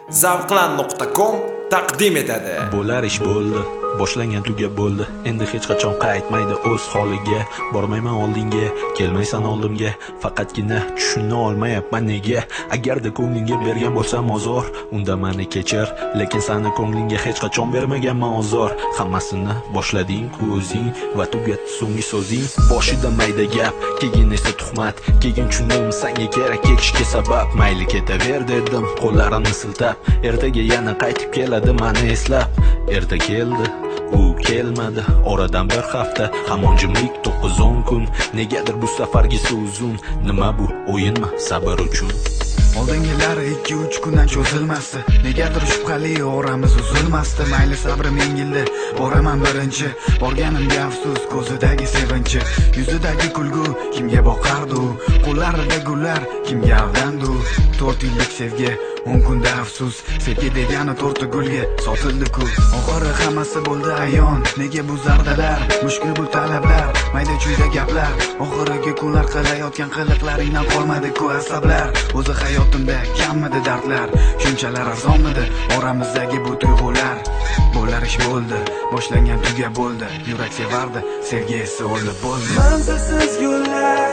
Zavqlan.com taqdim etadi. Bo'lar ish bo'ldi, boshlangan tugab bo'ldi. Endi hech qachon qaytmaydi o'z holiga. Bormayman oldinga, kelmaysan oldimga. Faqatgina tushuna olmayapman nega? Agarda ko'nglingga bergan bo'lsam ozor, unda meni kechir, lekin seni ko'nglingga hech qachon bermaganman ozor. Hammasini boshlading-ku o'zing va tugatdi so'nggi so'zing. Boshida mayda gap, keyin esa tuhmat, keyin tushundim senga kerak ketishga sabab. Mayli ketaver dedim, qo'llarimni siltab. Ertaga yana qaytib keladi meni eslab. Erta keldi, u kelmadi. Oradan bir hafta, hamon jimlik 9-10 kun. Negadir bu safargisi uzun. Nima bu, o'yinmi, sabr uchun? Oldingilari 2-3 kundan cho'zilmasdi. Negadir shubhali oramiz uzilmasdi. Mayli sabrim yengildi, boraman birinchi. Borganimga afsus, ko'zidagi sevinchi, yuzidagi kulgu kimga boqardi? Qo'llarida gullar kimga aldandu? 4 yillik sevgi 10 kunda afsus, sevgi degani 4 gulga sotildi-ku. Oxiri hammasi bo'ldi ayon. Nega bu zardalar, mushkul bu talablar, mayda-chuyda gaplar. Oxirgi kunlar qilayotgan qiliqlaringdan qolmadi-ku asablar. O'zi hayotimda kammidi dardlar, shunchalar arzonmidi oramizdagi bu tuyg'ular. Bo'lar ish bo'ldi, boshlangan tuga bo'ldi. Yurak sevardi, sevgi esa o'lib bo'ldi. Manzilsiz yo'llar,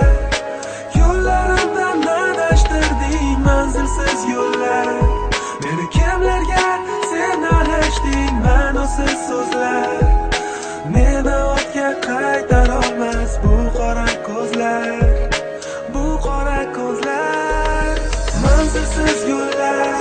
yo'llarimdan adashtirding. Manzilsiz yo'llar, meni kimlarga sen alashding. Ma'nosiz so'zlar meni ortga qaytarolmas bu qora ko'zlar, bu qora ko'zlar. Manzilsiz yo'llar,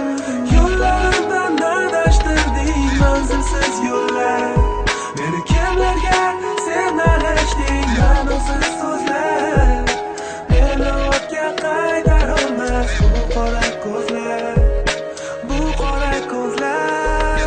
yo'llarimdan adashtirding. Manzilsiz yo'llar, meni kimlarga sen alashding. Ma'nosiz so'zlar meni ortga qaytarolmas bu qora ko'zlar, bu qora ko'zlar.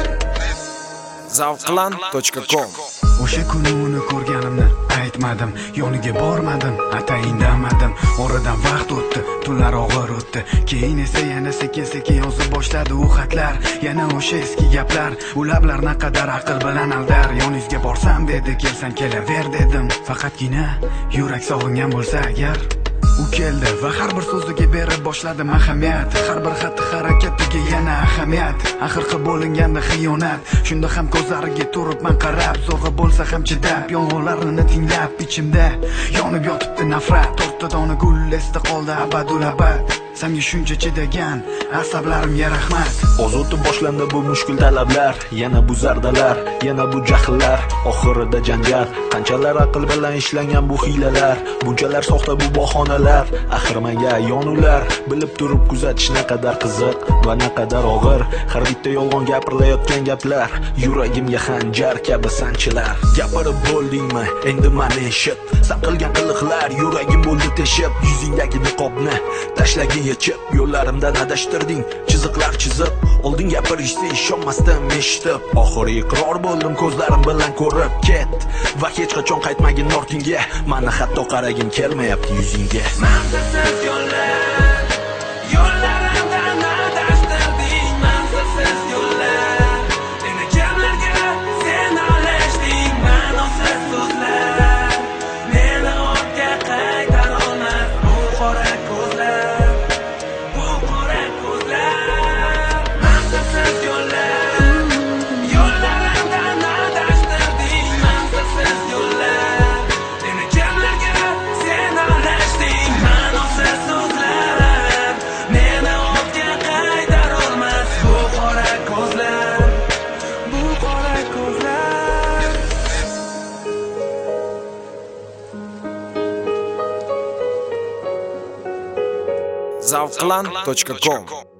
Zavqlan.com. O'sha kuni uni ko'rganimni aytmadim, yoniga bormadim, atayin damadim. Oradan vaqt o'tdi, tunlar og'ir o'tdi. Keyin esa yana sekin-sekin yozib boshladi u xatlar. Yana o'sha eski gaplar, u lablar naqadar aql bilan aldar. Yoningizga borsam dedi, kelsan kelaver dedim. Faqatgina yurak sog'ingan bo'lsa agar. U keldi va har bir so'ziga berib boshladim ahamiyat. Har bir xatti harakatiga yana ahamiyat. Axirgi bo'linganda xiyonat. Shunda ham ko'zlariga turibman qarab, zo'rg'a bo'lsa ham chidab, yong'inlarini tinglab ichimda yonib yotibdi nafrat. 4 dona gul esda qoldi abadul abad. Senga shuncha chidagan asablarimga rahmat. Ozodda boshlandi bu mushkul talablar, yana bu zardalar, yana bu jahllar, oxirida janjal. Qanchalar aql bilan ishlangan bu hiylalar, bunchalar soxta bu bahonalar. Axir menga ayon ular, bilib turib kuzatish naqadar qiziq va naqadar og'ir. Har bitta yolg'on gapirilayotgan gaplar, yuragimga xanjar kabi sanchilar. Gapirib bo'ldingmi? Endi meni eshit. Sen qilgan qiliqlar yuragim bo'ldi teshib, yuzingdagi niqobni tashlagin yechib, yo'llarimdan adashtirding, chiziqlar chizib. Oldin gapirishsa ishonmasdim eshitib. Oxiri iqror bo'ldim ko'zlarim bilan ko'rib. Ket va hech qachon qaytmagin ortingga. Meni hatto qaragin kelmayapti yuzingga. Manzilsiz yo'llar, yo'llarimdan adashtirding. Manzilsiz yo'llar, meni kimlarga sen alashding. Ma'nosiz so'zlar meni ortga qaytarolmas bu qora ko'zlar, bu qora ko'zlar. Manzilsiz yo'llar, yo'llarimdan adashtirding. Manzilsiz yo'llar, meni kimlarga sen alashding. Ma'nosiz so'zlar meni ortga qaytarolmas bu qora ko'zlar, bu qora ko'zlar. Zavqlan.com.